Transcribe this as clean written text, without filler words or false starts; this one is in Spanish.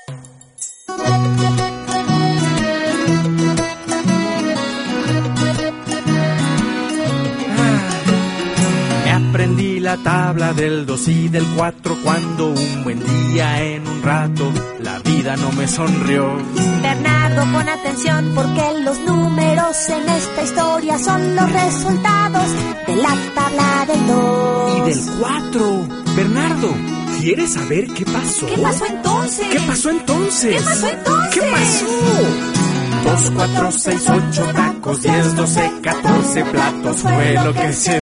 Aprendí la tabla del 2 y del 4 cuando un buen día en un rato la vida no me sonrió. Bernardo, pon atención porque los números en esta historia son los resultados de la tabla del 2 y del 4. Bernardo, ¿quieres saber qué pasó? ¿Qué pasó entonces? ¿Qué pasó entonces? ¿Qué pasó entonces? ¿Qué pasó? 2, 4, 6, 8 tacos, 10, 12, 14 platos fue lo que se